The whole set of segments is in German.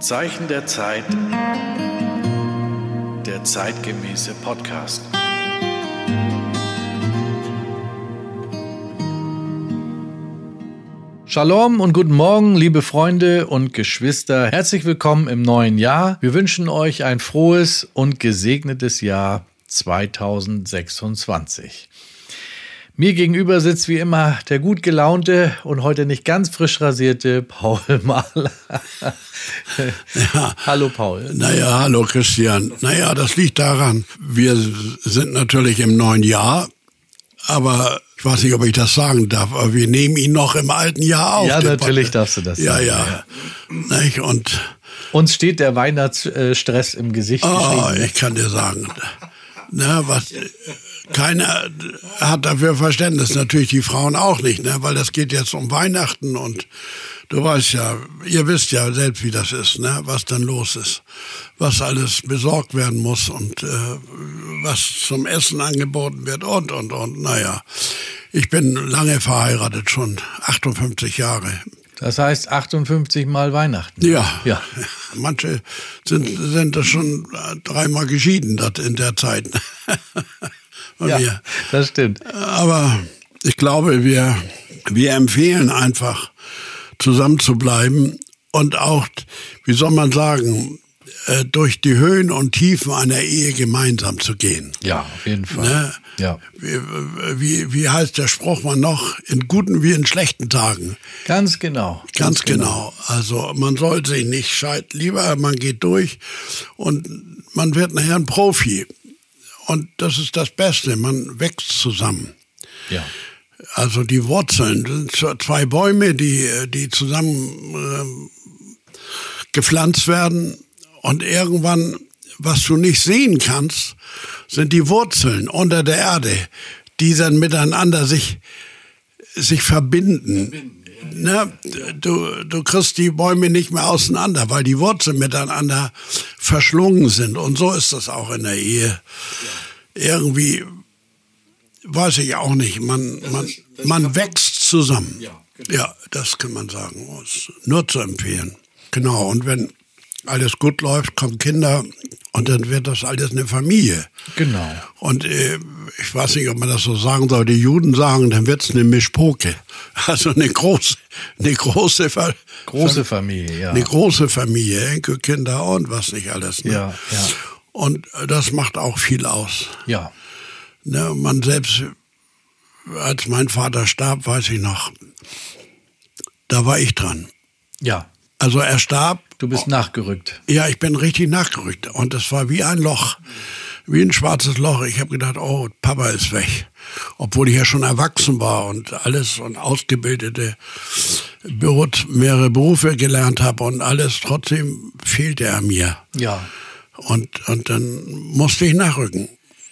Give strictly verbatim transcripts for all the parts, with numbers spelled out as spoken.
Zeichen der Zeit, der zeitgemäße Podcast. Shalom und guten Morgen, liebe Freunde und Geschwister. Herzlich willkommen im neuen Jahr. Wir wünschen euch ein frohes und gesegnetes Jahr zweitausendsechsundzwanzig. Mir gegenüber sitzt wie immer der gut gelaunte und heute nicht ganz frisch rasierte Paul Mahler. Ja. Hallo Paul. Naja, hallo Christian. Naja, das liegt daran, wir sind natürlich im neuen Jahr, aber ich weiß nicht, ob ich das sagen darf, aber wir nehmen ihn noch im alten Jahr auf. Ja, natürlich darfst du das ja, sagen. Ja, ja. Nicht? Und uns steht der Weihnachtsstress im Gesicht oh, geschrieben. Ich kann dir sagen, na, was... Keiner hat dafür Verständnis, natürlich die Frauen auch nicht, ne? Weil das geht jetzt um Weihnachten und du weißt ja, ihr wisst ja selbst, wie das ist, ne? Was dann los ist, was alles besorgt werden muss und äh, was zum Essen angeboten wird und, und, und, naja. Ich bin lange verheiratet, schon achtundfünfzig Jahre. Das heißt achtundfünfzig Mal Weihnachten. Ja, ja. Manche sind, sind das schon dreimal geschieden das in der Zeit. Ja, mir. Das stimmt. Aber ich glaube, wir, wir empfehlen einfach, zusammen zu bleiben und auch, wie soll man sagen, durch die Höhen und Tiefen einer Ehe gemeinsam zu gehen. Ja, auf jeden Fall. Ne? Ja. Wie, wie, wie heißt der Spruch mal noch? In guten wie in schlechten Tagen. Ganz genau. Ganz, ganz genau. genau. Also man soll sich nicht scheiden. Lieber man geht durch und man wird nachher ein Profi. Und das ist das Beste, man wächst zusammen. Ja. Also die Wurzeln, das sind zwei Bäume, die, die zusammen äh, gepflanzt werden. Und irgendwann, was du nicht sehen kannst, sind die Wurzeln unter der Erde, die dann miteinander sich, sich verbinden. verbinden. Ne? Du, du kriegst die Bäume nicht mehr auseinander, weil die Wurzeln miteinander verschlungen sind. Und so ist das auch in der Ehe. Ja. Irgendwie, weiß ich auch nicht, man, man, ist, man wächst zusammen. Ja, genau. Ja, das kann man sagen. Ist nur zu empfehlen. Genau, und wenn alles gut läuft, kommen Kinder und dann wird das alles eine Familie. Genau. Und äh, ich weiß nicht, ob man das so sagen soll, die Juden sagen, dann wird's eine Mischpoke. Also eine große, eine große, Fa- große Familie, ja. Eine große Familie, Enkelkinder und was nicht alles. Ne? Ja, ja. Und das macht auch viel aus. Ja. Ne, man selbst, als mein Vater starb, weiß ich noch, da war ich dran. Ja. Also er starb. Du bist nachgerückt. Ja, ich bin richtig nachgerückt. Und das war wie ein Loch, wie ein schwarzes Loch. Ich habe gedacht, oh, Papa ist weg. Obwohl ich ja schon erwachsen war und alles und ausgebildete, mehrere Berufe gelernt habe und alles. Trotzdem fehlte er mir. Ja. Und, und dann musste ich nachrücken.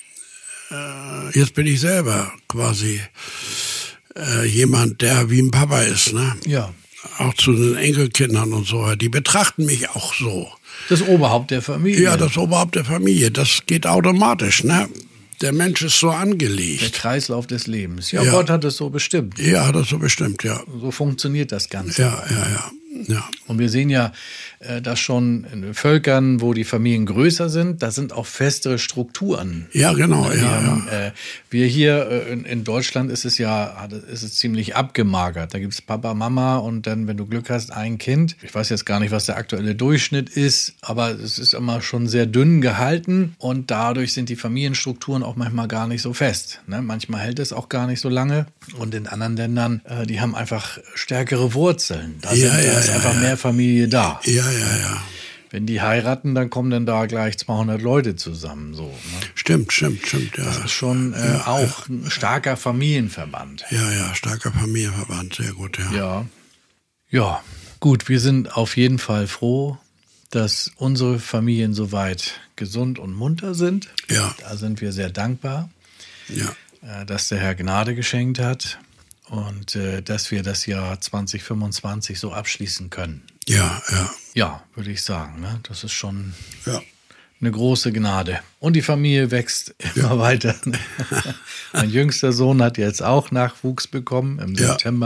Äh, jetzt bin ich selber quasi äh, jemand, der wie ein Papa ist, ne? Ja. Auch zu den Enkelkindern und so. Die betrachten mich auch so. Das Oberhaupt der Familie. Ja, das Oberhaupt der Familie. Das geht automatisch, ne? Der Mensch ist so angelegt. Der Kreislauf des Lebens. Ja, ja. Gott hat es so bestimmt. Ja, hat es so bestimmt, ja. So funktioniert das Ganze. Ja, ja, ja. Ja. Und wir sehen ja, dass schon in Völkern, wo die Familien größer sind, da sind auch festere Strukturen. Ja, genau. Wir, ja, haben, ja. Äh, wir hier äh, in, in Deutschland ist es ja ist es ziemlich abgemagert. Da gibt es Papa, Mama und dann, wenn du Glück hast, ein Kind. Ich weiß jetzt gar nicht, was der aktuelle Durchschnitt ist, aber es ist immer schon sehr dünn gehalten und dadurch sind die Familienstrukturen auch manchmal gar nicht so fest. Ne? Manchmal hält es auch gar nicht so lange. Und in anderen Ländern, äh, die haben einfach stärkere Wurzeln. Da, ja, sind, ja, da ist ja, einfach ja. mehr Familie da. Ja, ja, ja. Wenn die heiraten, dann kommen dann da gleich zweihundert Leute zusammen. So, ne? Stimmt, stimmt, stimmt. Ja. Das ist schon äh, ja, auch ja. ein starker Familienverband. Ja, ja, starker Familienverband, sehr gut, ja. Ja. Ja, gut, wir sind auf jeden Fall froh, dass unsere Familien soweit gesund und munter sind. Ja. Da sind wir sehr dankbar, ja. äh, dass der Herr Gnade geschenkt hat und äh, dass wir das Jahr zwanzig fünfundzwanzig so abschließen können. Ja, ja. Ja, würde ich sagen. Ne? Das ist schon ja. eine große Gnade. Und die Familie wächst immer ja. weiter. Mein jüngster Sohn hat jetzt auch Nachwuchs bekommen im ja. September.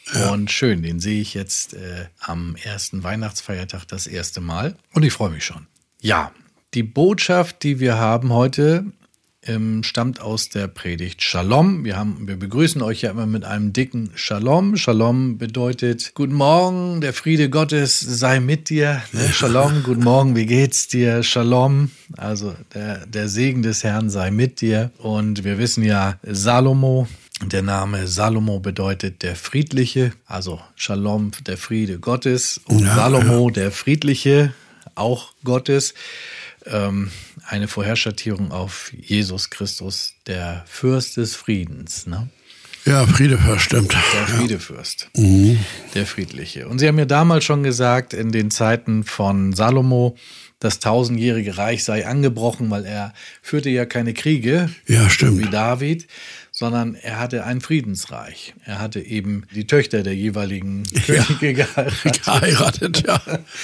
Ja. Und schön, den sehe ich jetzt äh, am ersten Weihnachtsfeiertag das erste Mal. Und ich freue mich schon. Ja, die Botschaft, die wir haben heute, ähm, stammt aus der Predigt Shalom. Wir, haben, wir begrüßen euch ja immer mit einem dicken Shalom. Shalom bedeutet, guten Morgen, der Friede Gottes sei mit dir. Ne? Shalom, guten Morgen, wie geht's dir? Shalom, also der, der Segen des Herrn sei mit dir. Und wir wissen ja, Salomo, der Name Salomo bedeutet der Friedliche, also Shalom, der Friede Gottes. Und ja, Salomo, ja. der Friedliche, auch Gottes. Ähm, eine Vorherschattierung auf Jesus Christus, der Fürst des Friedens. Ne? Ja, Friedefürst, stimmt. Der Friedefürst, ja. mhm. der Friedliche. Und Sie haben mir damals schon gesagt, in den Zeiten von Salomo, das tausendjährige Reich sei angebrochen, weil er führte ja keine Kriege, ja, stimmt. wie David, sondern er hatte ein Friedensreich. Er hatte eben die Töchter der jeweiligen ja. Könige geheiratet. geheiratet ja.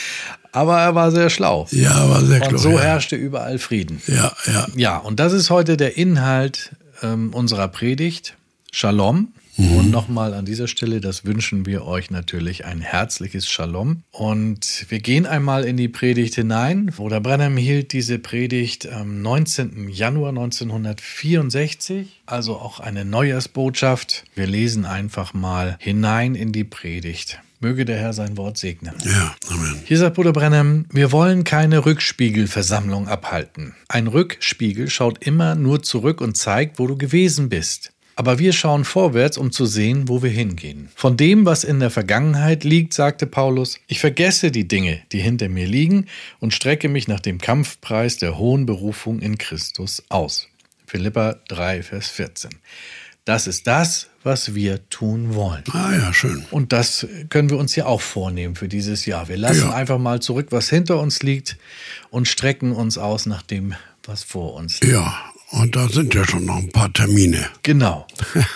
Aber er war sehr schlau. Ja, er war sehr schlau. Und so ja. herrschte überall Frieden. Ja, ja. Ja, und das ist heute der Inhalt ähm, unserer Predigt. Shalom. Mhm. Und nochmal an dieser Stelle, das wünschen wir euch natürlich ein herzliches Shalom. Und wir gehen einmal in die Predigt hinein. Bruder Branham hielt diese Predigt am neunzehnten Januar neunzehnhundertvierundsechzig, also auch eine Neujahrsbotschaft. Wir lesen einfach mal hinein in die Predigt. Möge der Herr sein Wort segnen. Ja, Amen. Hier sagt Bruder Branham, wir wollen keine Rückspiegelversammlung abhalten. Ein Rückspiegel schaut immer nur zurück und zeigt, wo du gewesen bist. Aber wir schauen vorwärts, um zu sehen, wo wir hingehen. Von dem, was in der Vergangenheit liegt, sagte Paulus, ich vergesse die Dinge, die hinter mir liegen und strecke mich nach dem Kampfpreis der hohen Berufung in Christus aus. Philipper drei, Vers vierzehn. Das ist das, was wir tun wollen. Ah ja, schön. Und das können wir uns ja auch vornehmen für dieses Jahr. Wir lassen ja. einfach mal zurück, was hinter uns liegt und strecken uns aus nach dem, was vor uns liegt. Ja, und da sind ja schon noch ein paar Termine. Genau.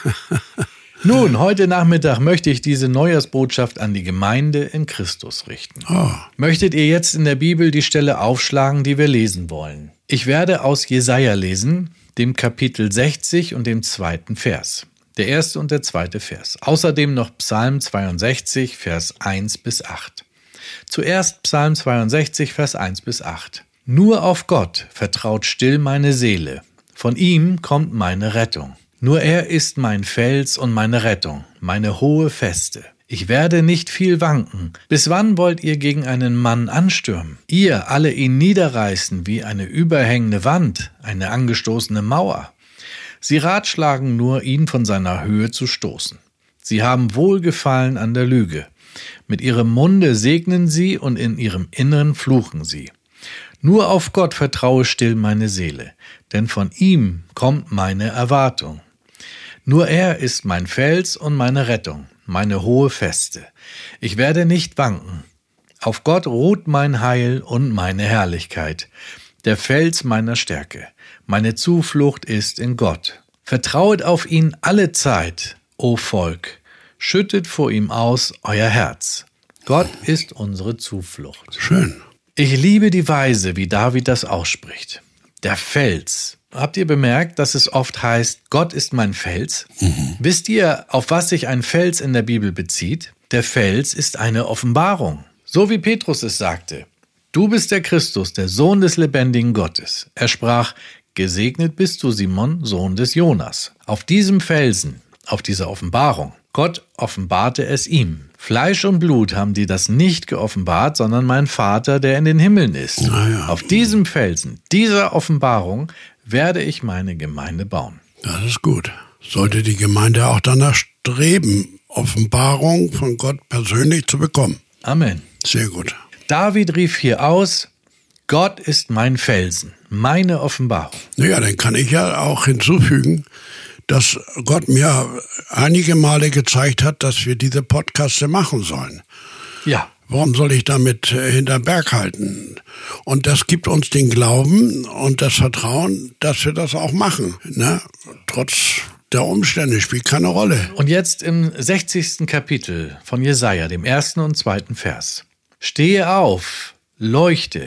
Nun, heute Nachmittag möchte ich diese Neujahrsbotschaft an die Gemeinde in Christus richten. Oh. Möchtet ihr jetzt in der Bibel die Stelle aufschlagen, die wir lesen wollen? Ich werde aus Jesaja lesen, dem Kapitel sechzig und dem zweiten Vers. Der erste und der zweite Vers. Außerdem noch Psalm zweiundsechzig, Vers eins bis acht. Zuerst Psalm zweiundsechzig, Vers eins bis acht. Nur auf Gott vertraut still meine Seele. Von ihm kommt meine Rettung. Nur er ist mein Fels und meine Rettung, meine hohe Feste. Ich werde nicht viel wanken. Bis wann wollt ihr gegen einen Mann anstürmen? Ihr alle ihn niederreißen wie eine überhängende Wand, eine angestoßene Mauer. Sie ratschlagen nur, ihn von seiner Höhe zu stoßen. Sie haben Wohlgefallen an der Lüge. Mit ihrem Munde segnen sie und in ihrem Inneren fluchen sie. Nur auf Gott vertraue still meine Seele, denn von ihm kommt meine Erwartung. Nur er ist mein Fels und meine Rettung, meine hohe Feste. Ich werde nicht wanken. Auf Gott ruht mein Heil und meine Herrlichkeit, der Fels meiner Stärke. Meine Zuflucht ist in Gott. Vertrauet auf ihn alle Zeit, o Volk. Schüttet vor ihm aus euer Herz. Gott ist unsere Zuflucht. Schön. Ich liebe die Weise, wie David das ausspricht. Der Fels. Habt ihr bemerkt, dass es oft heißt, Gott ist mein Fels? Mhm. Wisst ihr, auf was sich ein Fels in der Bibel bezieht? Der Fels ist eine Offenbarung. So wie Petrus es sagte. Du bist der Christus, der Sohn des lebendigen Gottes. Er sprach, gesegnet bist du, Simon, Sohn des Jonas. Auf diesem Felsen, auf dieser Offenbarung. Gott offenbarte es ihm. Fleisch und Blut haben dir das nicht geoffenbart, sondern mein Vater, der in den Himmeln ist. Ja. Auf diesem Felsen, dieser Offenbarung, werde ich meine Gemeinde bauen. Das ist gut. Sollte die Gemeinde auch danach streben, Offenbarung von Gott persönlich zu bekommen. Amen. Sehr gut. David rief hier aus, Gott ist mein Felsen, meine Offenbarung. Naja, dann kann ich ja auch hinzufügen, dass Gott mir einige Male gezeigt hat, dass wir diese Podcasts machen sollen. Ja. Warum soll ich damit äh, hinterm Berg halten? Und das gibt uns den Glauben und das Vertrauen, dass wir das auch machen. Ne? Trotz der Umstände, spielt keine Rolle. Und jetzt im sechzigsten Kapitel von Jesaja, dem ersten und zweiten Vers. Stehe auf, leuchte,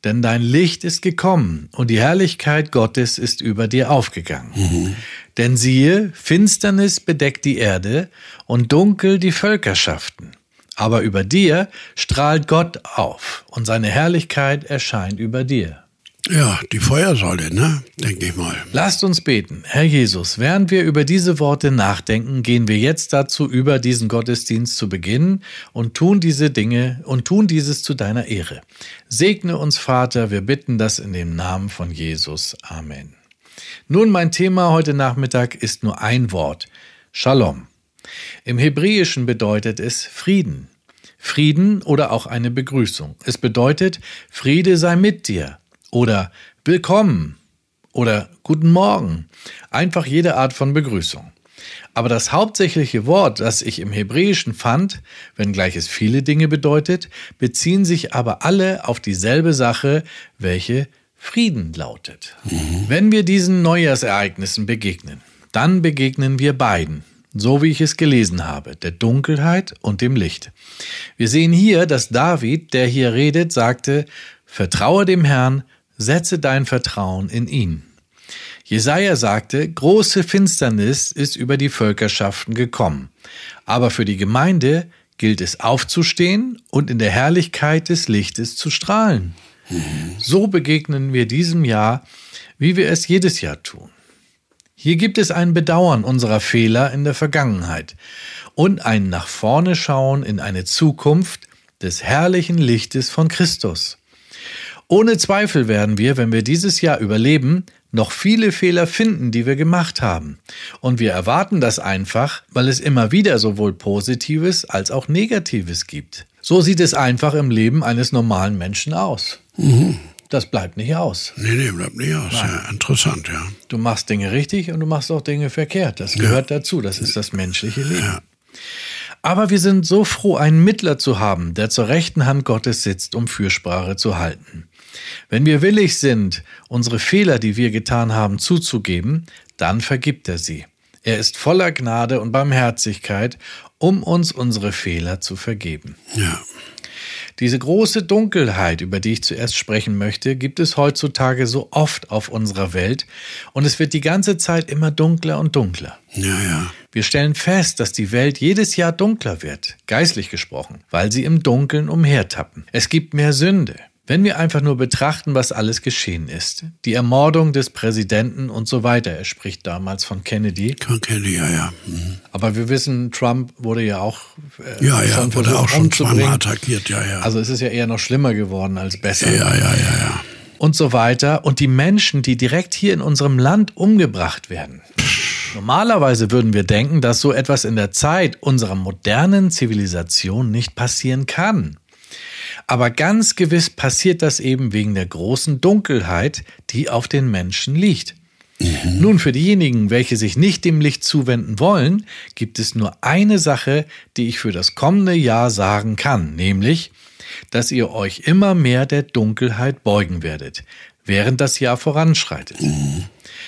denn dein Licht ist gekommen und die Herrlichkeit Gottes ist über dir aufgegangen. Mhm. Denn siehe, Finsternis bedeckt die Erde und dunkel die Völkerschaften. Aber über dir strahlt Gott auf und seine Herrlichkeit erscheint über dir. Ja, die Feuersäule, ne? Denke ich mal. Lasst uns beten. Herr Jesus, während wir über diese Worte nachdenken, gehen wir jetzt dazu über, diesen Gottesdienst zu beginnen und tun diese Dinge und tun dieses zu deiner Ehre. Segne uns, Vater, wir bitten das in dem Namen von Jesus. Amen. Nun, mein Thema heute Nachmittag ist nur ein Wort: Shalom. Im Hebräischen bedeutet es Frieden. Frieden oder auch eine Begrüßung. Es bedeutet, Friede sei mit dir. Oder willkommen oder guten Morgen. Einfach jede Art von Begrüßung. Aber das hauptsächliche Wort, das ich im Hebräischen fand, wenngleich es viele Dinge bedeutet, beziehen sich aber alle auf dieselbe Sache, welche Frieden lautet. Mhm. Wenn wir diesen Neujahrsereignissen begegnen, dann begegnen wir beiden, so wie ich es gelesen habe, der Dunkelheit und dem Licht. Wir sehen hier, dass David, der hier redet, sagte: Vertraue dem Herrn, setze dein Vertrauen in ihn. Jesaja sagte: Große Finsternis ist über die Völkerschaften gekommen. Aber für die Gemeinde gilt es aufzustehen und in der Herrlichkeit des Lichtes zu strahlen. Mhm. So begegnen wir diesem Jahr, wie wir es jedes Jahr tun. Hier gibt es ein Bedauern unserer Fehler in der Vergangenheit und ein nach vorne schauen in eine Zukunft des herrlichen Lichtes von Christus. Ohne Zweifel werden wir, wenn wir dieses Jahr überleben, noch viele Fehler finden, die wir gemacht haben. Und wir erwarten das einfach, weil es immer wieder sowohl Positives als auch Negatives gibt. So sieht es einfach im Leben eines normalen Menschen aus. Mhm. Das bleibt nicht aus. Nee, nee, bleibt nicht aus. Ja, interessant, ja. Du machst Dinge richtig und du machst auch Dinge verkehrt. Das gehört ja dazu. Das ist das menschliche Leben. Ja. Aber wir sind so froh, einen Mittler zu haben, der zur rechten Hand Gottes sitzt, um Fürsprache zu halten. Wenn wir willig sind, unsere Fehler, die wir getan haben, zuzugeben, dann vergibt er sie. Er ist voller Gnade und Barmherzigkeit, um uns unsere Fehler zu vergeben. Ja. Diese große Dunkelheit, über die ich zuerst sprechen möchte, gibt es heutzutage so oft auf unserer Welt und es wird die ganze Zeit immer dunkler und dunkler. Ja, ja. Wir stellen fest, dass die Welt jedes Jahr dunkler wird, geistlich gesprochen, weil sie im Dunkeln umhertappen. Es gibt mehr Sünde. Wenn wir einfach nur betrachten, was alles geschehen ist. Die Ermordung des Präsidenten und so weiter. Er spricht damals von Kennedy. Von Kennedy, ja, ja. Mhm. Aber wir wissen, Trump wurde ja auch äh, ja, ja, schon wurde auch schon zweimal attackiert, ja, ja. Also es ist ja eher noch schlimmer geworden als besser. Ja, ja, ja, ja. Und so weiter. Und die Menschen, die direkt hier in unserem Land umgebracht werden. Normalerweise würden wir denken, dass so etwas in der Zeit unserer modernen Zivilisation nicht passieren kann. Aber ganz gewiss passiert das eben wegen der großen Dunkelheit, die auf den Menschen liegt. Mhm. Nun, für diejenigen, welche sich nicht dem Licht zuwenden wollen, gibt es nur eine Sache, die ich für das kommende Jahr sagen kann, nämlich, dass ihr euch immer mehr der Dunkelheit beugen werdet, während das Jahr voranschreitet. Mhm.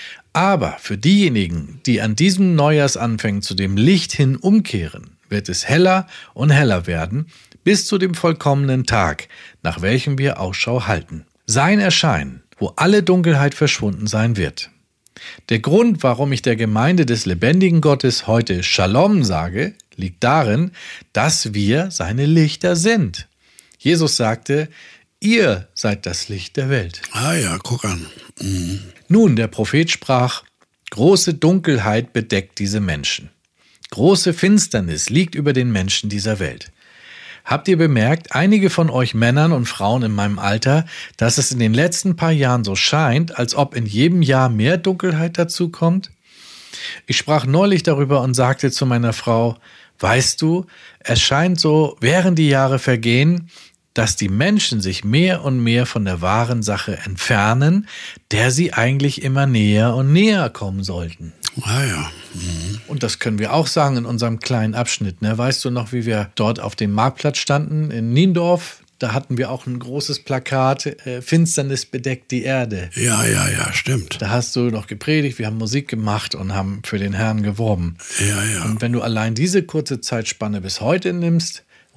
Aber für diejenigen, die an diesem Neujahrsanfang zu dem Licht hin umkehren, wird es heller und heller werden, bis zu dem vollkommenen Tag, nach welchem wir Ausschau halten. Sein Erscheinen, wo alle Dunkelheit verschwunden sein wird. Der Grund, warum ich der Gemeinde des lebendigen Gottes heute Shalom sage, liegt darin, dass wir seine Lichter sind. Jesus sagte: Ihr seid das Licht der Welt. Ah ja, guck an. Mhm. Nun, der Prophet sprach: Große Dunkelheit bedeckt diese Menschen. Große Finsternis liegt über den Menschen dieser Welt. Habt ihr bemerkt, einige von euch Männern und Frauen in meinem Alter, dass es in den letzten paar Jahren so scheint, als ob in jedem Jahr mehr Dunkelheit dazu kommt? Ich sprach neulich darüber und sagte zu meiner Frau: Weißt du, es scheint so, während die Jahre vergehen, dass die Menschen sich mehr und mehr von der wahren Sache entfernen, der sie eigentlich immer näher und näher kommen sollten. Ah ja. Mhm. Und das können wir auch sagen in unserem kleinen Abschnitt. Ne? Weißt du noch, wie wir dort auf dem Marktplatz standen in Niendorf? Da hatten wir auch ein großes Plakat, äh, Finsternis bedeckt die Erde. Ja, ja, ja, stimmt. Da hast du noch gepredigt, wir haben Musik gemacht und haben für den Herrn geworben. Ja, ja. Und wenn du allein diese kurze Zeitspanne bis heute nimmst,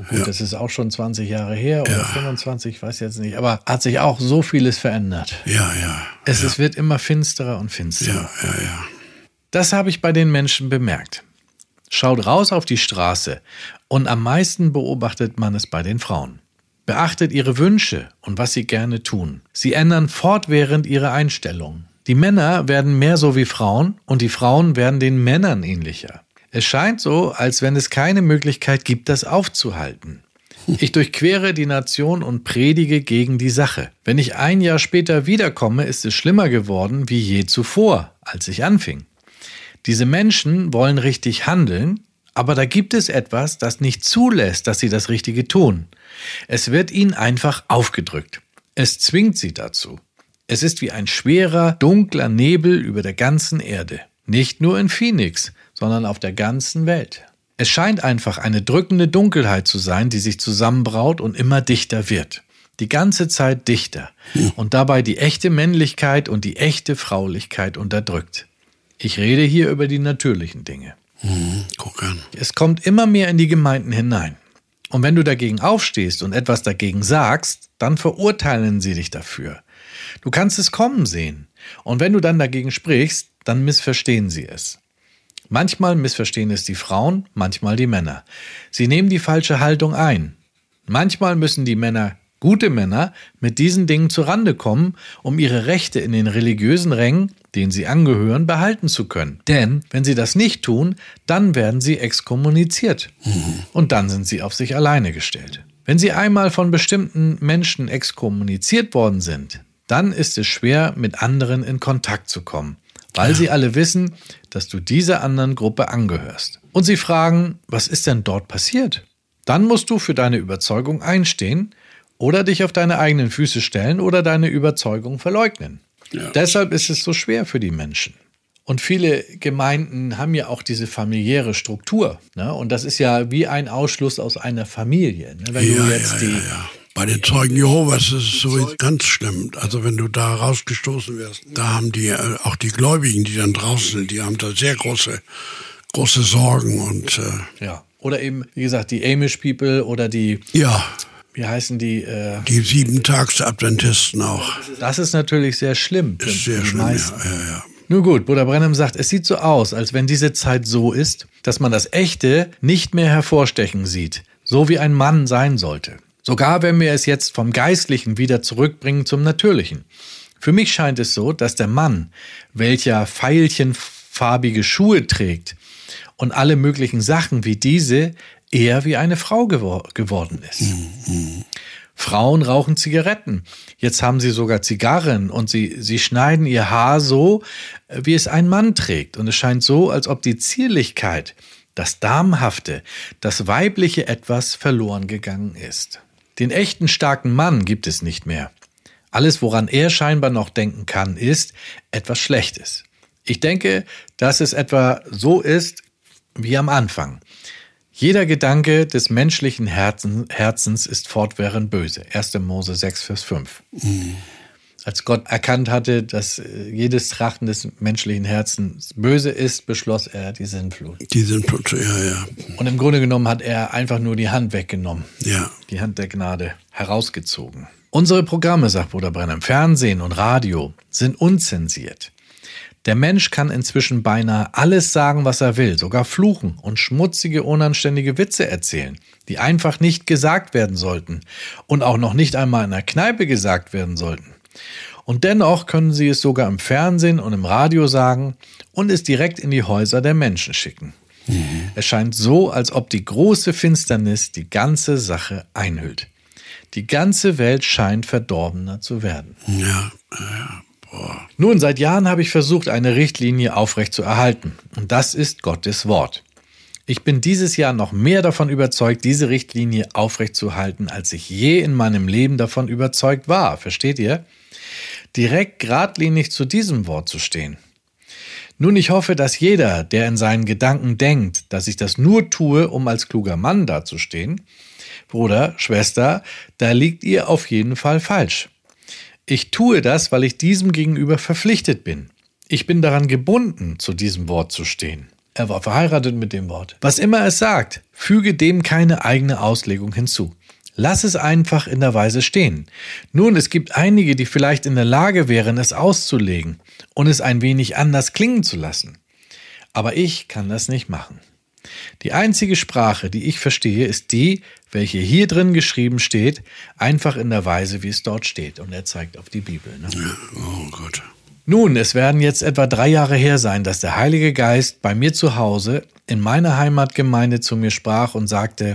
Gut, ja. Das ist auch schon zwanzig Jahre her oder ja. fünfundzwanzig, ich weiß jetzt nicht. Aber hat sich auch so vieles verändert. Ja, ja. Es, ja. es wird immer finsterer und finsterer. Ja, ja, ja. Das habe ich bei den Menschen bemerkt. Schaut raus auf die Straße und am meisten beobachtet man es bei den Frauen. Beachtet ihre Wünsche und was sie gerne tun. Sie ändern fortwährend ihre Einstellung. Die Männer werden mehr so wie Frauen und die Frauen werden den Männern ähnlicher. Es scheint so, als wenn es keine Möglichkeit gibt, das aufzuhalten. Ich durchquere die Nation und predige gegen die Sache. Wenn ich ein Jahr später wiederkomme, ist es schlimmer geworden wie je zuvor, als ich anfing. Diese Menschen wollen richtig handeln, aber da gibt es etwas, das nicht zulässt, dass sie das Richtige tun. Es wird ihnen einfach aufgedrückt. Es zwingt sie dazu. Es ist wie ein schwerer, dunkler Nebel über der ganzen Erde. Nicht nur in Phoenix, sondern auf der ganzen Welt. Es scheint einfach eine drückende Dunkelheit zu sein, die sich zusammenbraut und immer dichter wird. Die ganze Zeit dichter. Und dabei die echte Männlichkeit und die echte Fraulichkeit unterdrückt. Ich rede hier über die natürlichen Dinge. Mhm, guck an. Es kommt immer mehr in die Gemeinden hinein. Und wenn du dagegen aufstehst und etwas dagegen sagst, dann verurteilen sie dich dafür. Du kannst es kommen sehen. Und wenn du dann dagegen sprichst, dann missverstehen sie es. Manchmal missverstehen es die Frauen, manchmal die Männer. Sie nehmen die falsche Haltung ein. Manchmal müssen die Männer, gute Männer, mit diesen Dingen zurande kommen, um ihre Rechte in den religiösen Rängen, denen sie angehören, behalten zu können. Denn wenn sie das nicht tun, dann werden sie exkommuniziert. Mhm. Und dann sind sie auf sich alleine gestellt. Wenn sie einmal von bestimmten Menschen exkommuniziert worden sind, dann ist es schwer, mit anderen in Kontakt zu kommen, weil ja. sie alle wissen, dass du dieser anderen Gruppe angehörst. Und sie fragen, was ist denn dort passiert? Dann musst du für deine Überzeugung einstehen oder dich auf deine eigenen Füße stellen oder deine Überzeugung verleugnen. Ja. Deshalb ist es so schwer für die Menschen. Und viele Gemeinden haben ja auch diese familiäre Struktur. Ne? Und das ist ja wie ein Ausschluss aus einer Familie. Ne? Wenn ja, du jetzt ja, die ja, ja. Bei den Zeugen Jehovas ist es so ganz schlimm. Also wenn du da rausgestoßen wirst, da haben die, äh, auch die Gläubigen, die dann draußen sind, die haben da sehr große, große Sorgen. Und äh, ja. Oder eben, wie gesagt, die Amish People oder die... Ja. Wie heißen die? Äh, die Sieben-Tags-Adventisten auch. Das ist natürlich sehr schlimm. Für, ist sehr für die schlimm, meisten. ja, ja, ja. Nun gut, Bruder Branham sagt, es sieht so aus, als wenn diese Zeit so ist, dass man das Echte nicht mehr hervorstechen sieht, so wie ein Mann sein sollte. Sogar wenn wir es jetzt vom Geistlichen wieder zurückbringen zum Natürlichen. Für mich scheint es so, dass der Mann, welcher veilchenfarbige Schuhe trägt und alle möglichen Sachen wie diese, eher wie eine Frau gewor- geworden ist. Mhm. Frauen rauchen Zigaretten. Jetzt haben sie sogar Zigarren und sie, sie schneiden ihr Haar so, wie es ein Mann trägt. Und es scheint so, als ob die Zierlichkeit, das Damenhafte, das weibliche Etwas verloren gegangen ist. Den echten starken Mann gibt es nicht mehr. Alles, woran er scheinbar noch denken kann, ist etwas Schlechtes. Ich denke, dass es etwa so ist wie am Anfang. Jeder Gedanke des menschlichen Herzen, Herzens ist fortwährend böse. erster Mose sechs, Vers fünf. Mhm. Als Gott erkannt hatte, dass jedes Trachten des menschlichen Herzens böse ist, beschloss er die Sinnflut. Die Sinnflut, ja, ja. Und im Grunde genommen hat er einfach nur die Hand weggenommen. Ja. Die Hand der Gnade herausgezogen. Unsere Programme, sagt Bruder Branham, Fernsehen und Radio sind unzensiert. Der Mensch kann inzwischen beinahe alles sagen, was er will, sogar fluchen und schmutzige, unanständige Witze erzählen, die einfach nicht gesagt werden sollten und auch noch nicht einmal in der Kneipe gesagt werden sollten. Und dennoch können sie es sogar im Fernsehen und im Radio sagen und es direkt in die Häuser der Menschen schicken. Mhm. Es scheint so, als ob die große Finsternis die ganze Sache einhüllt. Die ganze Welt scheint verdorbener zu werden. Ja, ja. Boah. Nun, seit Jahren habe ich versucht, eine Richtlinie aufrecht zu erhalten. Und das ist Gottes Wort. Ich bin dieses Jahr noch mehr davon überzeugt, diese Richtlinie aufrecht zu halten, als ich je in meinem Leben davon überzeugt war. Versteht ihr? Direkt geradlinig zu diesem Wort zu stehen. Nun, ich hoffe, dass jeder, der in seinen Gedanken denkt, dass ich das nur tue, um als kluger Mann dazustehen, Bruder, Schwester, da liegt ihr auf jeden Fall falsch. Ich tue das, weil ich diesem gegenüber verpflichtet bin. Ich bin daran gebunden, zu diesem Wort zu stehen. Er war verheiratet mit dem Wort. Was immer es sagt, füge dem keine eigene Auslegung hinzu. Lass es einfach in der Weise stehen. Nun, es gibt einige, die vielleicht in der Lage wären, es auszulegen und es ein wenig anders klingen zu lassen. Aber ich kann das nicht machen. Die einzige Sprache, die ich verstehe, ist die, welche hier drin geschrieben steht, einfach in der Weise, wie es dort steht. Und er zeigt auf die Bibel. Ne? Ja, oh Gott. Nun, es werden jetzt etwa drei Jahre her sein, dass der Heilige Geist bei mir zu Hause in meiner Heimatgemeinde zu mir sprach und sagte: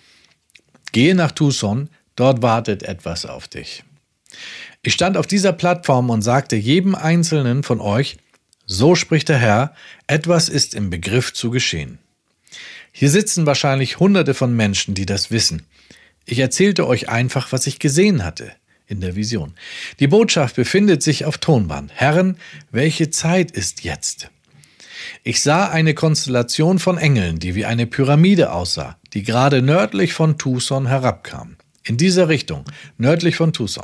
Gehe nach Tucson, dort wartet etwas auf dich. Ich stand auf dieser Plattform und sagte jedem Einzelnen von euch: So spricht der Herr, etwas ist im Begriff zu geschehen. Hier sitzen wahrscheinlich Hunderte von Menschen, die das wissen. Ich erzählte euch einfach, was ich gesehen hatte in der Vision. Die Botschaft befindet sich auf Tonband. Herren, welche Zeit ist jetzt? Ich sah eine Konstellation von Engeln, die wie eine Pyramide aussah, die gerade nördlich von Tucson herabkam. In dieser Richtung, nördlich von Tucson.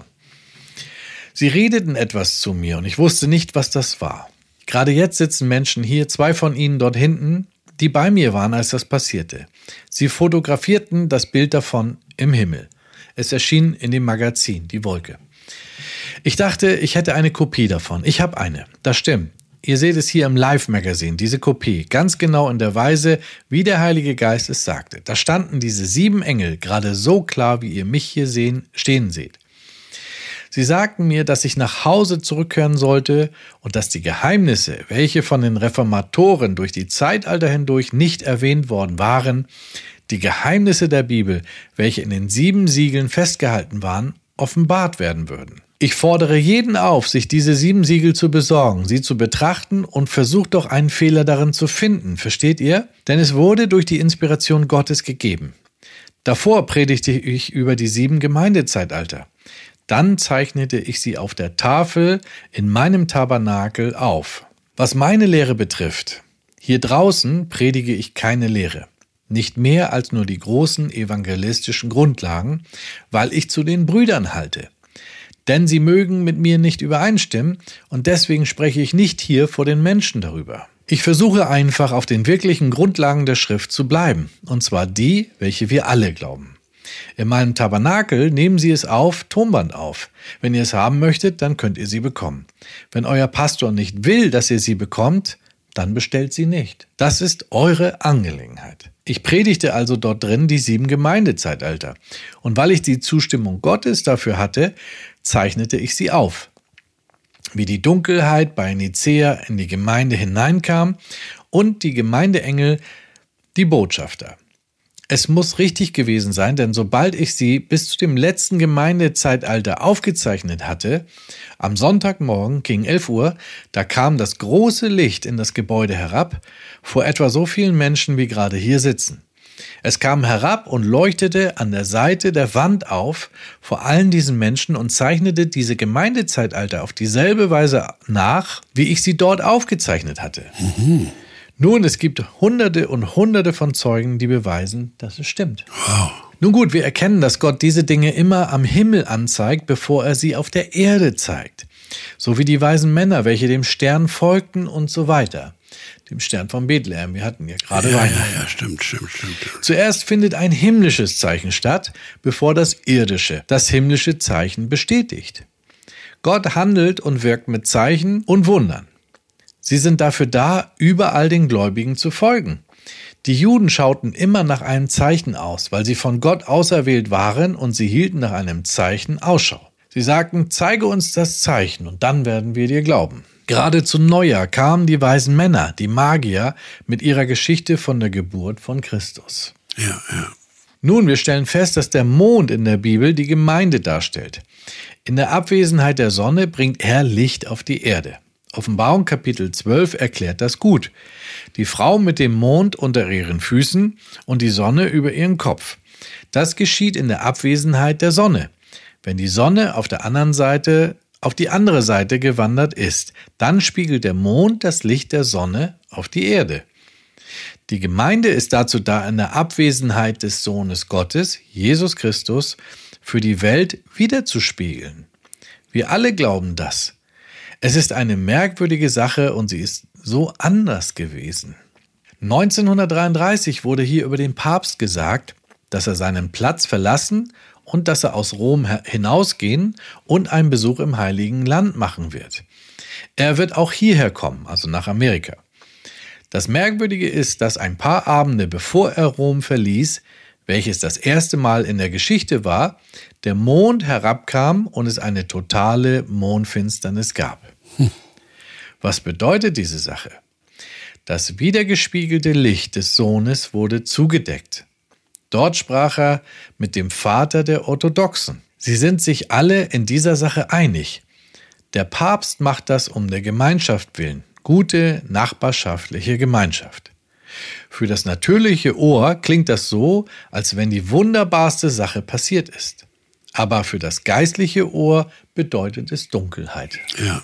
Sie redeten etwas zu mir und ich wusste nicht, was das war. Gerade jetzt sitzen Menschen hier, zwei von ihnen dort hinten, die bei mir waren, als das passierte. Sie fotografierten das Bild davon im Himmel. Es erschien in dem Magazin, die Wolke. Ich dachte, ich hätte eine Kopie davon. Ich habe eine. Das stimmt. Ihr seht es hier im Live-Magazin, diese Kopie, ganz genau in der Weise, wie der Heilige Geist es sagte. Da standen diese sieben Engel gerade so klar, wie ihr mich hier sehen, stehen seht. Sie sagten mir, dass ich nach Hause zurückkehren sollte und dass die Geheimnisse, welche von den Reformatoren durch die Zeitalter hindurch nicht erwähnt worden waren, die Geheimnisse der Bibel, welche in den sieben Siegeln festgehalten waren, offenbart werden würden. Ich fordere jeden auf, sich diese sieben Siegel zu besorgen, sie zu betrachten und versucht doch einen Fehler darin zu finden, versteht ihr? Denn es wurde durch die Inspiration Gottes gegeben. Davor predigte ich über die sieben Gemeindezeitalter. Dann zeichnete ich sie auf der Tafel in meinem Tabernakel auf. Was meine Lehre betrifft, hier draußen predige ich keine Lehre. Nicht mehr als nur die großen evangelistischen Grundlagen, weil ich zu den Brüdern halte. Denn sie mögen mit mir nicht übereinstimmen und deswegen spreche ich nicht hier vor den Menschen darüber. Ich versuche einfach auf den wirklichen Grundlagen der Schrift zu bleiben, und zwar die, welche wir alle glauben. In meinem Tabernakel nehmen Sie es auf Tonband auf. Wenn ihr es haben möchtet, dann könnt ihr sie bekommen. Wenn euer Pastor nicht will, dass ihr sie bekommt, dann bestellt sie nicht. Das ist eure Angelegenheit. Ich predigte also dort drin die sieben Gemeindezeitalter. Und weil ich die Zustimmung Gottes dafür hatte, zeichnete ich sie auf. Wie die Dunkelheit bei Nicäa in die Gemeinde hineinkam und die Gemeindeengel die Botschafter. Es muss richtig gewesen sein, denn sobald ich sie bis zu dem letzten Gemeindezeitalter aufgezeichnet hatte, am Sonntagmorgen gegen elf Uhr, da kam das große Licht in das Gebäude herab, vor etwa so vielen Menschen, wie gerade hier sitzen. Es kam herab und leuchtete an der Seite der Wand auf, vor allen diesen Menschen, und zeichnete diese Gemeindezeitalter auf dieselbe Weise nach, wie ich sie dort aufgezeichnet hatte. Mhm. Nun, es gibt Hunderte und Hunderte von Zeugen, die beweisen, dass es stimmt. Wow. Nun gut, wir erkennen, dass Gott diese Dinge immer am Himmel anzeigt, bevor er sie auf der Erde zeigt. So wie die weisen Männer, welche dem Stern folgten und so weiter. Dem Stern von Bethlehem, wir hatten ja gerade ja, Weihnachten. Ja, ja, stimmt, stimmt, stimmt. Zuerst findet ein himmlisches Zeichen statt, bevor das irdische, das himmlische Zeichen bestätigt. Gott handelt und wirkt mit Zeichen und Wundern. Sie sind dafür da, überall den Gläubigen zu folgen. Die Juden schauten immer nach einem Zeichen aus, weil sie von Gott auserwählt waren und sie hielten nach einem Zeichen Ausschau. Sie sagten, zeige uns das Zeichen und dann werden wir dir glauben. Gerade zu Neujahr kamen die weisen Männer, die Magier, mit ihrer Geschichte von der Geburt von Christus. Ja, ja. Nun, wir stellen fest, dass der Mond in der Bibel die Gemeinde darstellt. In der Abwesenheit der Sonne bringt er Licht auf die Erde. Offenbarung Kapitel zwölf erklärt das gut. Die Frau mit dem Mond unter ihren Füßen und die Sonne über ihren Kopf. Das geschieht in der Abwesenheit der Sonne. Wenn die Sonne auf der anderen Seite, auf die andere Seite gewandert ist, dann spiegelt der Mond das Licht der Sonne auf die Erde. Die Gemeinde ist dazu da, in der Abwesenheit des Sohnes Gottes, Jesus Christus, für die Welt wiederzuspiegeln. Wir alle glauben das. Es ist eine merkwürdige Sache und sie ist so anders gewesen. neunzehnhundertdreiunddreißig wurde hier über den Papst gesagt, dass er seinen Platz verlassen und dass er aus Rom hinausgehen und einen Besuch im Heiligen Land machen wird. Er wird auch hierher kommen, also nach Amerika. Das Merkwürdige ist, dass ein paar Abende bevor er Rom verließ, welches das erste Mal in der Geschichte war, der Mond herabkam und es eine totale Mondfinsternis gab. Hm. Was bedeutet diese Sache? Das wiedergespiegelte Licht des Sohnes wurde zugedeckt. Dort sprach er mit dem Vater der Orthodoxen. Sie sind sich alle in dieser Sache einig. Der Papst macht das um der Gemeinschaft willen. Gute nachbarschaftliche Gemeinschaft. Für das natürliche Ohr klingt das so, als wenn die wunderbarste Sache passiert ist. Aber für das geistliche Ohr bedeutet es Dunkelheit. Ja.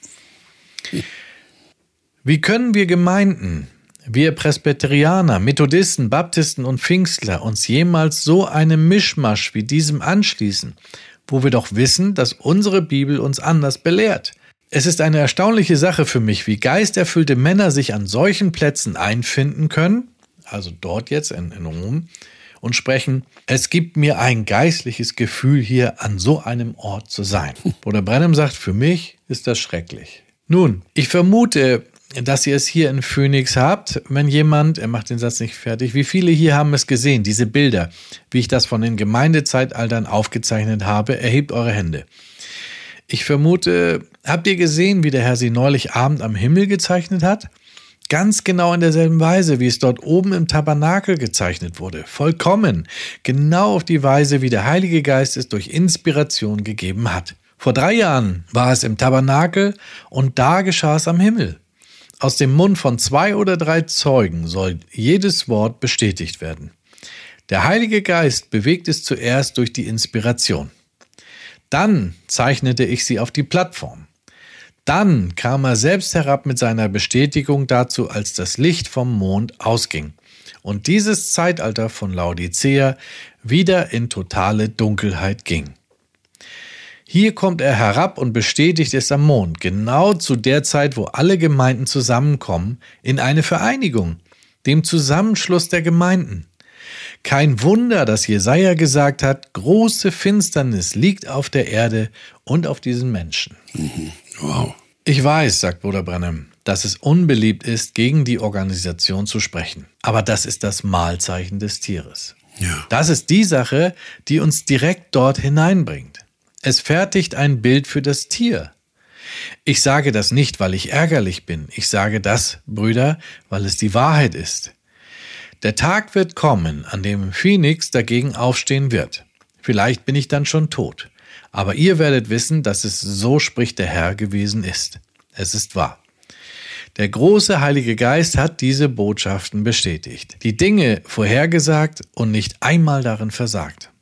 Wie können wir Gemeinden, wir Presbyterianer, Methodisten, Baptisten und Pfingstler uns jemals so einem Mischmasch wie diesem anschließen, wo wir doch wissen, dass unsere Bibel uns anders belehrt? Es ist eine erstaunliche Sache für mich, wie geisterfüllte Männer sich an solchen Plätzen einfinden können, also dort jetzt in, in Rom, und sprechen, es gibt mir ein geistliches Gefühl, hier an so einem Ort zu sein. Bruder Branham sagt, für mich ist das schrecklich. Nun, ich vermute, dass ihr es hier in Phoenix habt, wenn jemand, er macht den Satz nicht fertig, wie viele hier haben es gesehen, diese Bilder, wie ich das von den Gemeindezeitaltern aufgezeichnet habe, erhebt eure Hände. Ich vermute, habt ihr gesehen, wie der Herr sie neulich Abend am Himmel gezeichnet hat? Ganz genau in derselben Weise, wie es dort oben im Tabernakel gezeichnet wurde. Vollkommen. Genau auf die Weise, wie der Heilige Geist es durch Inspiration gegeben hat. Vor drei Jahren war es im Tabernakel und da geschah es am Himmel. Aus dem Mund von zwei oder drei Zeugen soll jedes Wort bestätigt werden. Der Heilige Geist bewegt es zuerst durch die Inspiration. Dann zeichnete ich sie auf die Plattform. Dann kam er selbst herab mit seiner Bestätigung dazu, als das Licht vom Mond ausging und dieses Zeitalter von Laodicea wieder in totale Dunkelheit ging. Hier kommt er herab und bestätigt es am Mond, genau zu der Zeit, wo alle Gemeinden zusammenkommen, in eine Vereinigung, dem Zusammenschluss der Gemeinden. Kein Wunder, dass Jesaja gesagt hat, große Finsternis liegt auf der Erde und auf diesen Menschen. Mhm. Wow. Ich weiß, sagt Bruder Branham, dass es unbeliebt ist, gegen die Organisation zu sprechen. Aber das ist das Mahlzeichen des Tieres. Ja. Das ist die Sache, die uns direkt dort hineinbringt. Es fertigt ein Bild für das Tier. Ich sage das nicht, weil ich ärgerlich bin. Ich sage das, Brüder, weil es die Wahrheit ist. Der Tag wird kommen, an dem Phoenix dagegen aufstehen wird. Vielleicht bin ich dann schon tot. Aber ihr werdet wissen, dass es so spricht der Herr gewesen ist. Es ist wahr. Der große Heilige Geist hat diese Botschaften bestätigt, die Dinge vorhergesagt und nicht einmal darin versagt.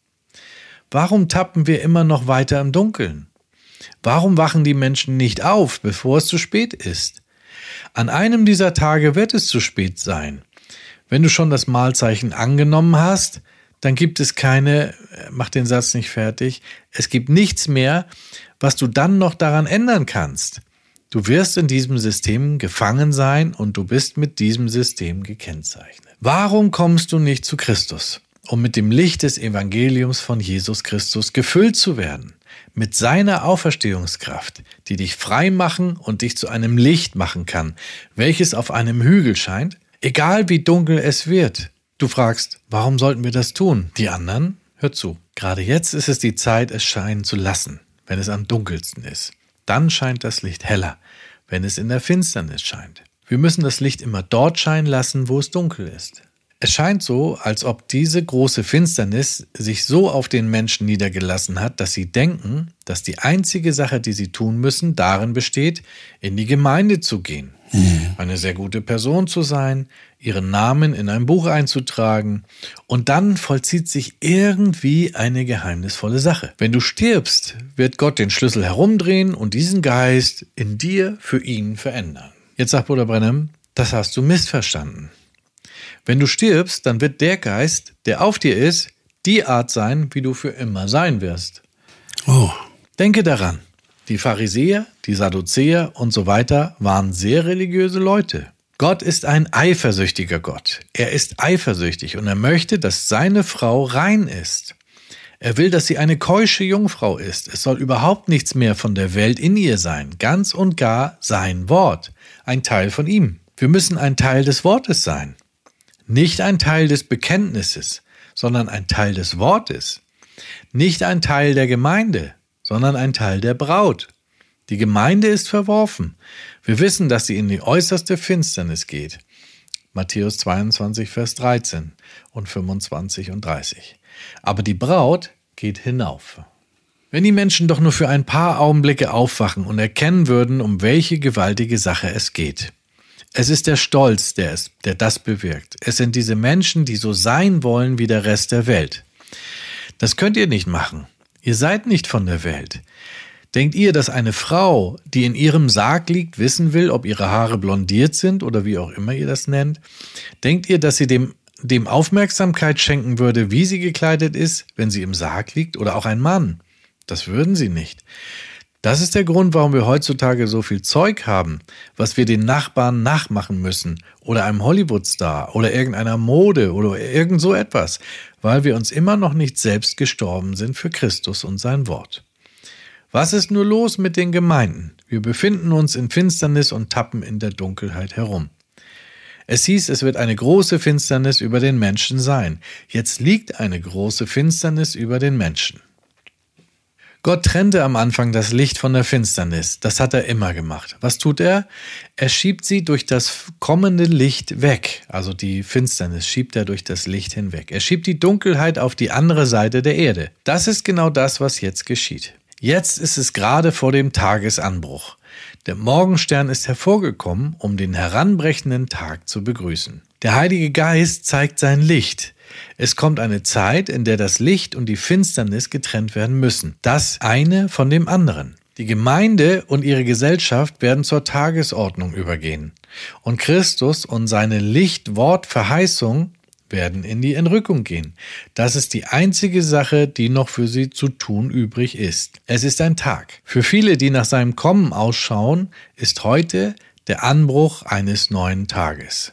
Warum tappen wir immer noch weiter im Dunkeln? Warum wachen die Menschen nicht auf, bevor es zu spät ist? An einem dieser Tage wird es zu spät sein. Wenn du schon das Mahlzeichen angenommen hast, dann gibt es keine, mach den Satz nicht fertig, es gibt nichts mehr, was du dann noch daran ändern kannst. Du wirst in diesem System gefangen sein und du bist mit diesem System gekennzeichnet. Warum kommst du nicht zu Christus, um mit dem Licht des Evangeliums von Jesus Christus gefüllt zu werden? Mit seiner Auferstehungskraft, die dich frei machen und dich zu einem Licht machen kann, welches auf einem Hügel scheint? Egal wie dunkel es wird. Du fragst, warum sollten wir das tun? Die anderen? Hör zu. Gerade jetzt ist es die Zeit, es scheinen zu lassen, wenn es am dunkelsten ist. Dann scheint das Licht heller, wenn es in der Finsternis scheint. Wir müssen das Licht immer dort scheinen lassen, wo es dunkel ist. Es scheint so, als ob diese große Finsternis sich so auf den Menschen niedergelassen hat, dass sie denken, dass die einzige Sache, die sie tun müssen, darin besteht, in die Gemeinde zu gehen. Mhm. Eine sehr gute Person zu sein, ihren Namen in ein Buch einzutragen und dann vollzieht sich irgendwie eine geheimnisvolle Sache. Wenn du stirbst, wird Gott den Schlüssel herumdrehen und diesen Geist in dir für ihn verändern. Jetzt sagt Bruder Branham, das hast du missverstanden. Wenn du stirbst, dann wird der Geist, der auf dir ist, die Art sein, wie du für immer sein wirst. Oh. Denke daran, die Pharisäer, die Sadduzäer und so weiter waren sehr religiöse Leute. Gott ist ein eifersüchtiger Gott. Er ist eifersüchtig und er möchte, dass seine Frau rein ist. Er will, dass sie eine keusche Jungfrau ist. Es soll überhaupt nichts mehr von der Welt in ihr sein. Ganz und gar sein Wort. Ein Teil von ihm. Wir müssen ein Teil des Wortes sein. Nicht ein Teil des Bekenntnisses, sondern ein Teil des Wortes. Nicht ein Teil der Gemeinde, sondern ein Teil der Braut. Die Gemeinde ist verworfen. Wir wissen, dass sie in die äußerste Finsternis geht. Matthäus zweiundzwanzig, Vers dreizehn und fünfundzwanzig und dreißig. Aber die Braut geht hinauf. Wenn die Menschen doch nur für ein paar Augenblicke aufwachen und erkennen würden, um welche gewaltige Sache es geht. Es ist der Stolz, der, es, der das bewirkt. Es sind diese Menschen, die so sein wollen wie der Rest der Welt. Das könnt ihr nicht machen. Ihr seid nicht von der Welt. Denkt ihr, dass eine Frau, die in ihrem Sarg liegt, wissen will, ob ihre Haare blondiert sind oder wie auch immer ihr das nennt? Denkt ihr, dass sie dem, dem Aufmerksamkeit schenken würde, wie sie gekleidet ist, wenn sie im Sarg liegt? Oder auch ein Mann? Das würden sie nicht. Das ist der Grund, warum wir heutzutage so viel Zeug haben, was wir den Nachbarn nachmachen müssen oder einem Hollywood-Star oder irgendeiner Mode oder irgend so etwas, weil wir uns immer noch nicht selbst gestorben sind für Christus und sein Wort. Was ist nur los mit den Gemeinden? Wir befinden uns in Finsternis und tappen in der Dunkelheit herum. Es hieß, es wird eine große Finsternis über den Menschen sein. Jetzt liegt eine große Finsternis über den Menschen. Gott trennte am Anfang das Licht von der Finsternis. Das hat er immer gemacht. Was tut er? Er schiebt sie durch das kommende Licht weg. Also die Finsternis schiebt er durch das Licht hinweg. Er schiebt die Dunkelheit auf die andere Seite der Erde. Das ist genau das, was jetzt geschieht. Jetzt ist es gerade vor dem Tagesanbruch. Der Morgenstern ist hervorgekommen, um den heranbrechenden Tag zu begrüßen. Der Heilige Geist zeigt sein Licht. Es kommt eine Zeit, in der das Licht und die Finsternis getrennt werden müssen. Das eine von dem anderen. Die Gemeinde und ihre Gesellschaft werden zur Tagesordnung übergehen. Und Christus und seine Lichtwortverheißung werden in die Entrückung gehen. Das ist die einzige Sache, die noch für sie zu tun übrig ist. Es ist ein Tag. Für viele, die nach seinem Kommen ausschauen, ist heute der Anbruch eines neuen Tages.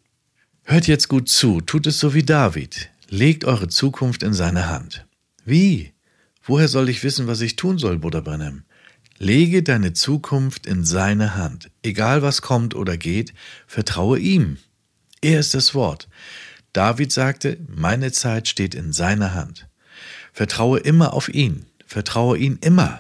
Hört jetzt gut zu, tut es so wie David. Legt eure Zukunft in seine Hand. Wie? Woher soll ich wissen, was ich tun soll, Bruder Branham? Lege deine Zukunft in seine Hand. Egal was kommt oder geht, vertraue ihm. Er ist das Wort. David sagte, meine Zeit steht in seiner Hand. Vertraue immer auf ihn. Vertraue ihn immer.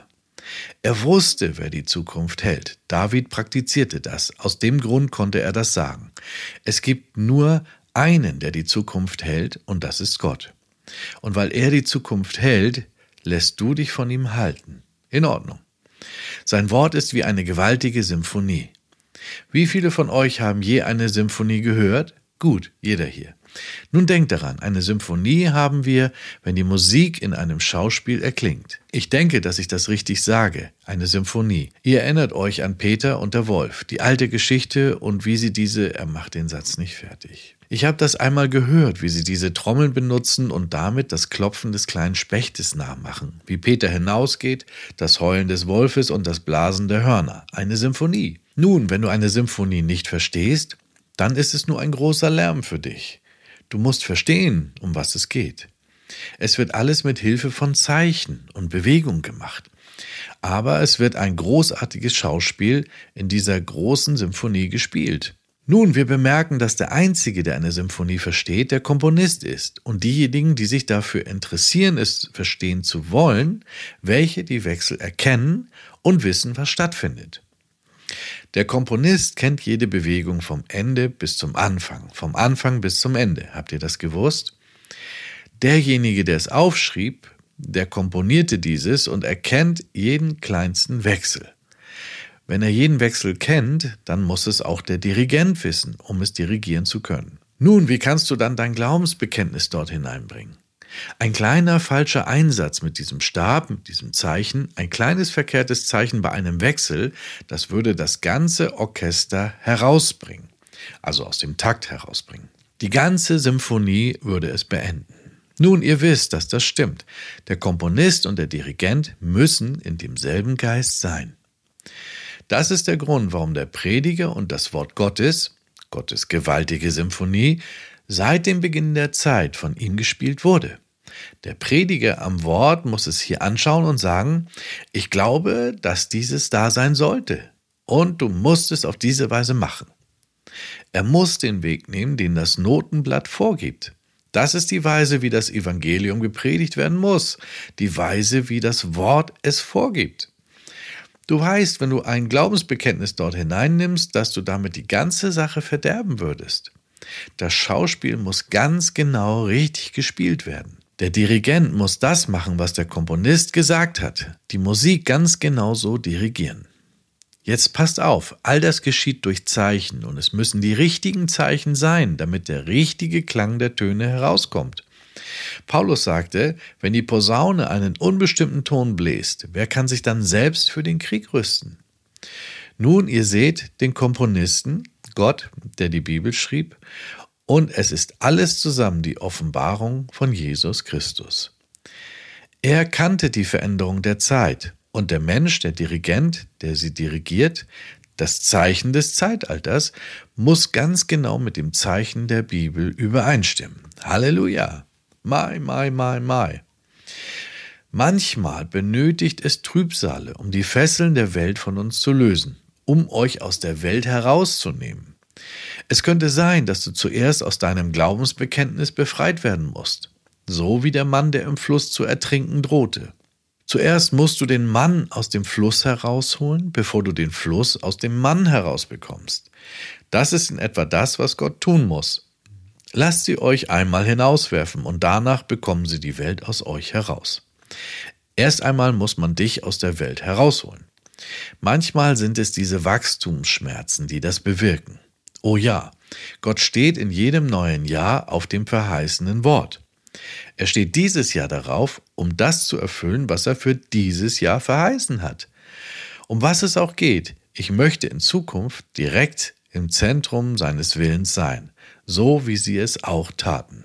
Er wusste, wer die Zukunft hält. David praktizierte das. Aus dem Grund konnte er das sagen. Es gibt nur einen, der die Zukunft hält, und das ist Gott. Und weil er die Zukunft hält, lässt du dich von ihm halten. In Ordnung. Sein Wort ist wie eine gewaltige Symphonie. Wie viele von euch haben je eine Symphonie gehört? Gut, jeder hier. Nun denkt daran, eine Symphonie haben wir, wenn die Musik in einem Schauspiel erklingt. Ich denke, dass ich das richtig sage, eine Symphonie. Ihr erinnert euch an Peter und der Wolf, die alte Geschichte und wie sie diese, er macht den Satz nicht fertig. Ich habe das einmal gehört, wie sie diese Trommeln benutzen und damit das Klopfen des kleinen Spechtes nachmachen. Wie Peter hinausgeht, das Heulen des Wolfes und das Blasen der Hörner. Eine Symphonie. Nun, wenn du eine Symphonie nicht verstehst, dann ist es nur ein großer Lärm für dich. Du musst verstehen, um was es geht. Es wird alles mit Hilfe von Zeichen und Bewegung gemacht. Aber es wird ein großartiges Schauspiel in dieser großen Symphonie gespielt. Nun, wir bemerken, dass der Einzige, der eine Symphonie versteht, der Komponist ist. Und diejenigen, die sich dafür interessieren, es verstehen zu wollen, welche die Wechsel erkennen und wissen, was stattfindet. Der Komponist kennt jede Bewegung vom Ende bis zum Anfang, vom Anfang bis zum Ende. Habt ihr das gewusst? Derjenige, der es aufschrieb, der komponierte dieses und erkennt jeden kleinsten Wechsel. Wenn er jeden Wechsel kennt, dann muss es auch der Dirigent wissen, um es dirigieren zu können. Nun, wie kannst du dann dein Glaubensbekenntnis dort hineinbringen? Ein kleiner falscher Einsatz mit diesem Stab, mit diesem Zeichen, ein kleines verkehrtes Zeichen bei einem Wechsel, das würde das ganze Orchester herausbringen, also aus dem Takt herausbringen. Die ganze Symphonie würde es beenden. Nun, ihr wisst, dass das stimmt. Der Komponist und der Dirigent müssen in demselben Geist sein. Das ist der Grund, warum der Prediger und das Wort Gottes, Gottes gewaltige Symphonie, seit dem Beginn der Zeit von ihm gespielt wurde. Der Prediger am Wort muss es hier anschauen und sagen, ich glaube, dass dieses da sein sollte und du musst es auf diese Weise machen. Er muss den Weg nehmen, den das Notenblatt vorgibt. Das ist die Weise, wie das Evangelium gepredigt werden muss, die Weise, wie das Wort es vorgibt. Du weißt, wenn du ein Glaubensbekenntnis dort hineinnimmst, dass du damit die ganze Sache verderben würdest. Das Schauspiel muss ganz genau richtig gespielt werden. Der Dirigent muss das machen, was der Komponist gesagt hat, die Musik ganz genau so dirigieren. Jetzt passt auf, all das geschieht durch Zeichen und es müssen die richtigen Zeichen sein, damit der richtige Klang der Töne herauskommt. Paulus sagte, wenn die Posaune einen unbestimmten Ton bläst, wer kann sich dann selbst für den Krieg rüsten? Nun, ihr seht den Komponisten, Gott, der die Bibel schrieb, und es ist alles zusammen die Offenbarung von Jesus Christus. Er kannte die Veränderung der Zeit und der Mensch, der Dirigent, der sie dirigiert, das Zeichen des Zeitalters, muss ganz genau mit dem Zeichen der Bibel übereinstimmen. Halleluja! Mai, mai, mai, mai. Manchmal benötigt es Trübsale, um die Fesseln der Welt von uns zu lösen, um euch aus der Welt herauszunehmen. Es könnte sein, dass du zuerst aus deinem Glaubensbekenntnis befreit werden musst, so wie der Mann, der im Fluss zu ertrinken drohte. Zuerst musst du den Mann aus dem Fluss herausholen, bevor du den Fluss aus dem Mann herausbekommst. Das ist in etwa das, was Gott tun muss. Lasst sie euch einmal hinauswerfen und danach bekommen sie die Welt aus euch heraus. Erst einmal muss man dich aus der Welt herausholen. Manchmal sind es diese Wachstumsschmerzen, die das bewirken. Oh ja, Gott steht in jedem neuen Jahr auf dem verheißenen Wort. Er steht dieses Jahr darauf, um das zu erfüllen, was er für dieses Jahr verheißen hat. Um was es auch geht, ich möchte in Zukunft direkt im Zentrum seines Willens sein, so wie sie es auch taten.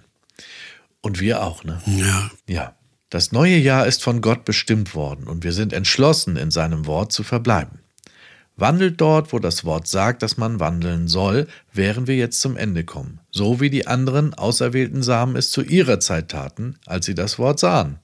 Und wir auch, ne? Ja. Ja. Das neue Jahr ist von Gott bestimmt worden und wir sind entschlossen, in seinem Wort zu verbleiben. Wandelt dort, wo das Wort sagt, dass man wandeln soll, während wir jetzt zum Ende kommen, so wie die anderen auserwählten Samen es zu ihrer Zeit taten, als sie das Wort sahen.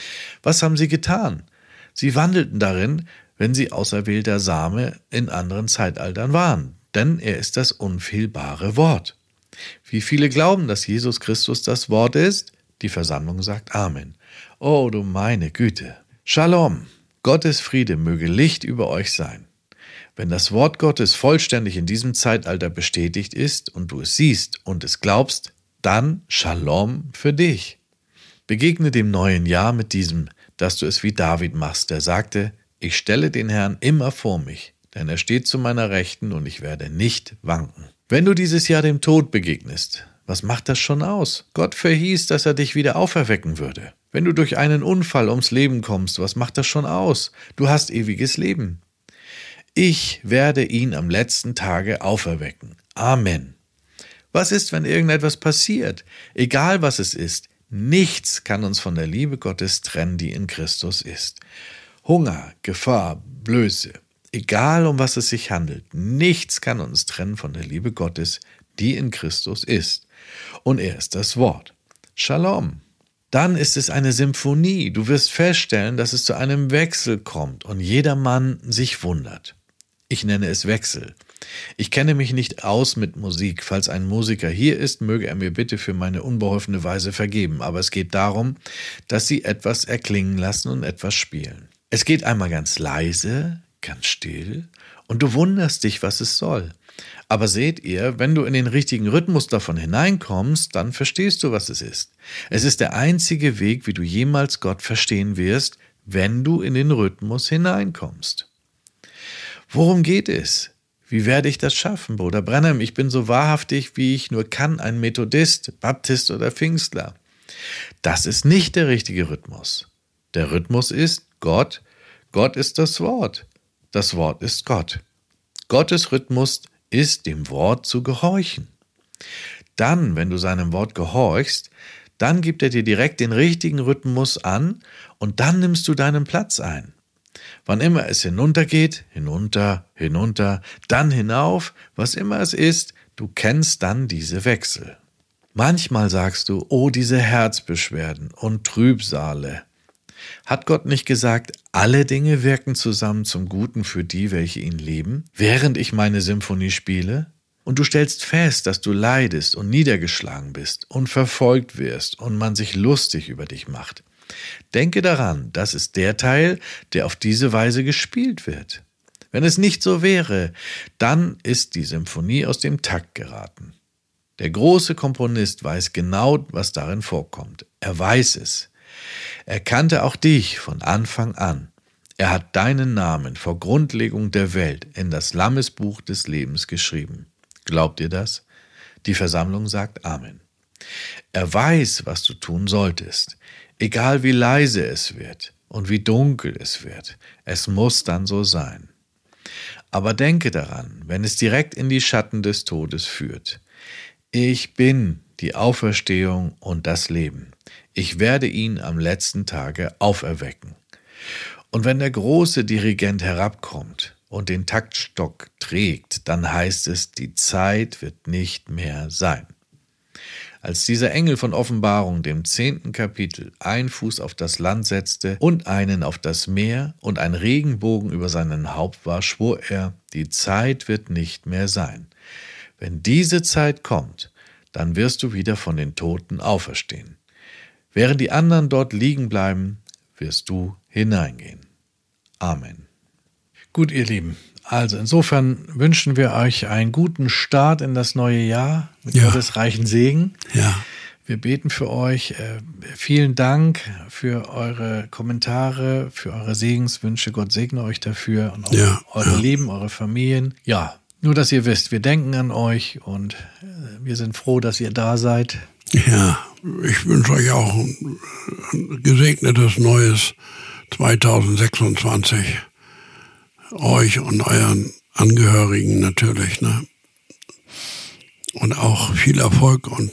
Was haben sie getan? Sie wandelten darin, wenn sie auserwählter Same in anderen Zeitaltern waren, denn er ist das unfehlbare Wort. Wie viele glauben, dass Jesus Christus das Wort ist? Die Versammlung sagt Amen. Oh, du meine Güte. Shalom, Gottes Friede möge Licht über euch sein. Wenn das Wort Gottes vollständig in diesem Zeitalter bestätigt ist und du es siehst und es glaubst, dann Shalom für dich. Begegne dem neuen Jahr mit diesem, dass du es wie David machst, der sagte, ich stelle den Herrn immer vor mich, denn er steht zu meiner Rechten und ich werde nicht wanken. Wenn du dieses Jahr dem Tod begegnest, was macht das schon aus? Gott verhieß, dass er dich wieder auferwecken würde. Wenn du durch einen Unfall ums Leben kommst, was macht das schon aus? Du hast ewiges Leben. Ich werde ihn am letzten Tage auferwecken. Amen. Was ist, wenn irgendetwas passiert? Egal was es ist, nichts kann uns von der Liebe Gottes trennen, die in Christus ist. Hunger, Gefahr, Blöße, egal um was es sich handelt, nichts kann uns trennen von der Liebe Gottes, die in Christus ist. Und er ist das Wort. Shalom. Dann ist es eine Symphonie. Du wirst feststellen, dass es zu einem Wechsel kommt und jedermann sich wundert. Ich nenne es Wechsel. Ich kenne mich nicht aus mit Musik. Falls ein Musiker hier ist, möge er mir bitte für meine unbeholfene Weise vergeben. Aber es geht darum, dass sie etwas erklingen lassen und etwas spielen. Es geht einmal ganz leise, ganz still und du wunderst dich, was es soll. Aber seht ihr, wenn du in den richtigen Rhythmus davon hineinkommst, dann verstehst du, was es ist. Es ist der einzige Weg, wie du jemals Gott verstehen wirst, wenn du in den Rhythmus hineinkommst. Worum geht es? Wie werde ich das schaffen, Bruder Branham? Ich bin so wahrhaftig, wie ich nur kann, ein Methodist, Baptist oder Pfingstler. Das ist nicht der richtige Rhythmus. Der Rhythmus ist Gott. Gott ist das Wort. Das Wort ist Gott. Gottes Rhythmus ist, dem Wort zu gehorchen. Dann, wenn du seinem Wort gehorchst, dann gibt er dir direkt den richtigen Rhythmus an und dann nimmst du deinen Platz ein. Wann immer es hinuntergeht, hinunter, hinunter, dann hinauf, was immer es ist, Du kennst dann diese Wechsel. Manchmal sagst du, oh, diese Herzbeschwerden und Trübsale. Hat Gott nicht gesagt, alle Dinge wirken zusammen zum Guten für die, welche ihn lieben, während ich meine Symphonie spiele? Und du stellst fest, dass du leidest und niedergeschlagen bist und verfolgt wirst und man sich lustig über dich macht. Denke daran, das ist der Teil, der auf diese Weise gespielt wird. Wenn es nicht so wäre, dann ist die Symphonie aus dem Takt geraten. Der große Komponist weiß genau, was darin vorkommt. Er weiß es. Er kannte auch dich von Anfang an. Er hat deinen Namen vor Grundlegung der Welt in das Lammesbuch des Lebens geschrieben. Glaubt ihr das? Die Versammlung sagt Amen. Er weiß, was du tun solltest, egal wie leise es wird und wie dunkel es wird. Es muss dann so sein. Aber denke daran, wenn es direkt in die Schatten des Todes führt. Ich bin die Auferstehung und das Leben. Ich werde ihn am letzten Tage auferwecken. Und wenn der große Dirigent herabkommt und den Taktstock trägt, dann heißt es, die Zeit wird nicht mehr sein. Als dieser Engel von Offenbarung, dem zehnten Kapitel, einen Fuß auf das Land setzte und einen auf das Meer und ein Regenbogen über seinem Haupt war, schwor er, die Zeit wird nicht mehr sein. Wenn diese Zeit kommt, dann wirst du wieder von den Toten auferstehen. Während die anderen dort liegen bleiben, wirst du hineingehen. Amen. Gut, ihr Lieben, also insofern wünschen wir euch einen guten Start in das neue Jahr mit Ja. Gottes reichen Segen. Ja. Wir beten für euch. Äh, vielen Dank für eure Kommentare, für eure Segenswünsche. Gott segne euch dafür und auch Ja, eure ja. Leben, eure Familien. Ja, nur, dass ihr wisst, wir denken an euch und äh, wir sind froh, dass ihr da seid. Ja, ich wünsche euch auch ein, ein gesegnetes neues zweitausendsechsundzwanzig. Euch und euren Angehörigen natürlich, ne? Und auch viel Erfolg und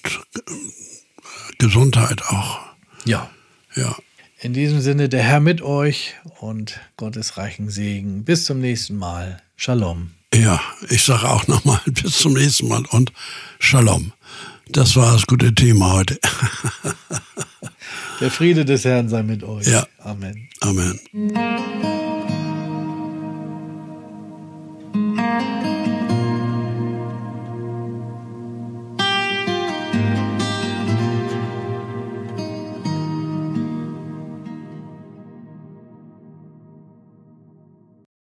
Gesundheit auch. Ja. Ja. In diesem Sinne, der Herr mit euch und Gottes reichen Segen. Bis zum nächsten Mal. Shalom. Ja, ich sage auch nochmal bis zum nächsten Mal und Shalom. Das war das gute Thema heute. Der Friede des Herrn sei mit euch. Ja. Amen. Amen.